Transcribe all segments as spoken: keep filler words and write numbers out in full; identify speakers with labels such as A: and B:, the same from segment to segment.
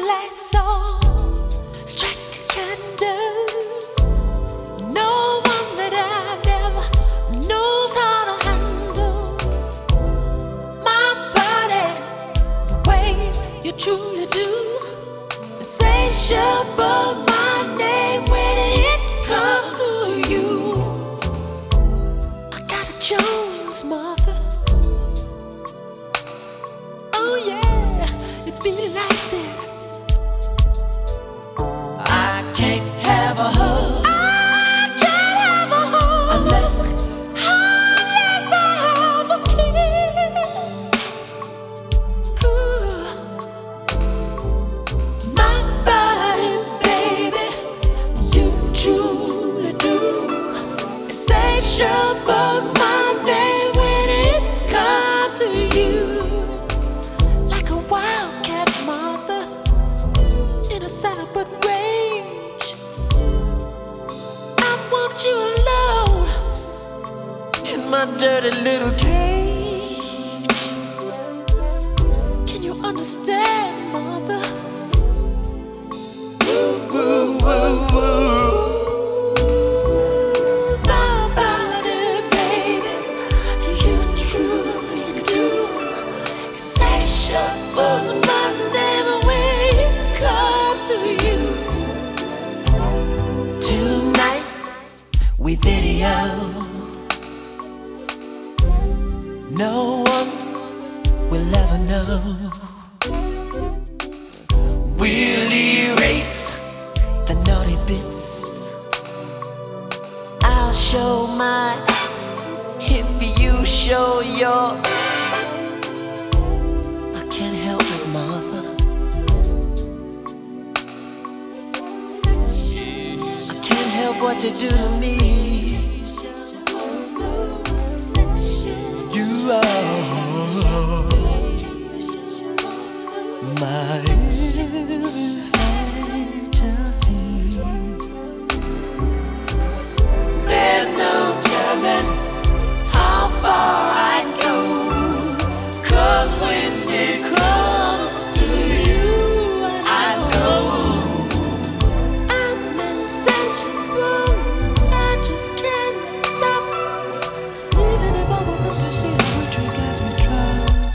A: lights on, strike a candle. No one that I've ever knows how to handle my body the way you truly do. Insatiable's my name when it comes to you. I got a Jones mother. Oh yeah, it be like this. I can't have a hug. I can't have a hug unless, unless I have a kiss. Ooh. My body, baby, you truly do. Insatiable's my name when it comes to you. Like a wildcat mother in a celibate rage, I want you alone in my dirty little cage. Can you understand, mother? Woo, woo, woo, woo. My body, baby, you truly do. Insatiable's my name when it comes to you. Tonight we video. No one will ever know. We'll erase the naughty bits. I'll show mine if you show your. I can't help it, mother. I can't help what you do to me. You are my fantasy. There's no telling how far I'd go, 'cause when it comes to you, I know I'm insatiable. I just can't stop. Even if I wasn't thirsty, I would drink every drop.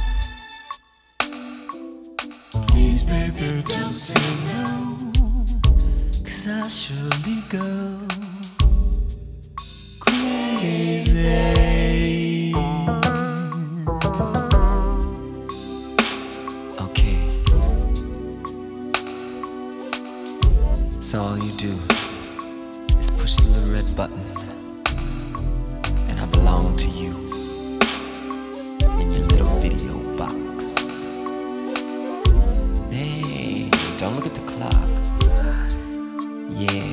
A: Please, baby, don't say no, 'cause I'll surely go crazy. Okay. So all you do is push the little red button, and I belong to you in your little video box. Hey, don't look at the clock. Yeah,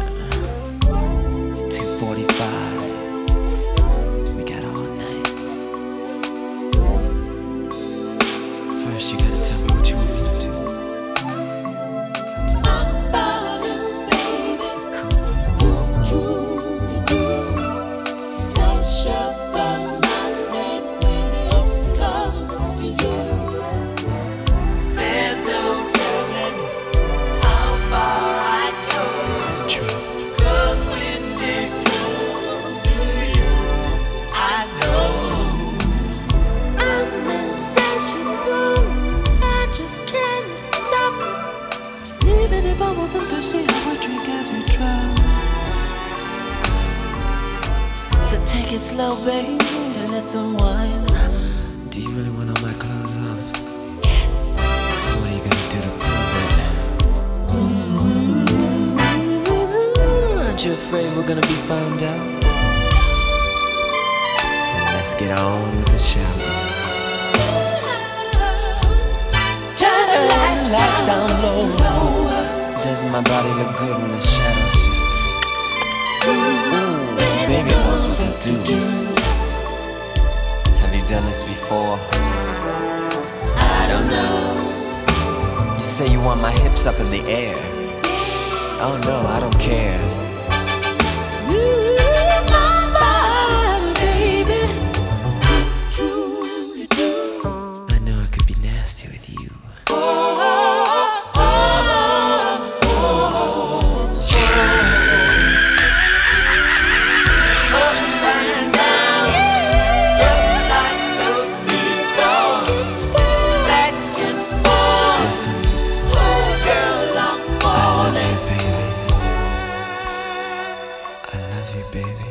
A: it's two forty-five. We got all night. First, you gotta tell me what you want me to do. My body, baby, cool. Insatiable, my name when it comes to you. There's no telling how far I'd go. This is true. 'Cause when it comes to you, I know I'm insatiable. I just can't stop. Even if I wasn't thirsty, I would drink every drop. So take it slow, baby, and let's unwind. Do you really want all my clothes off? Yes. What are you gonna do to prove it? Aren't you afraid we're gonna be found out? Let's get on with the show. Turn the lights, lights down low. Doesn't my body look good when the shadows just. Ooh, baby knows what to do. Have you done this before? I don't know. You say you want my hips up in the air. Oh no, I don't care. My body, baby, truly do. I know I could be nasty with you. Oh, oh, oh.
B: baby.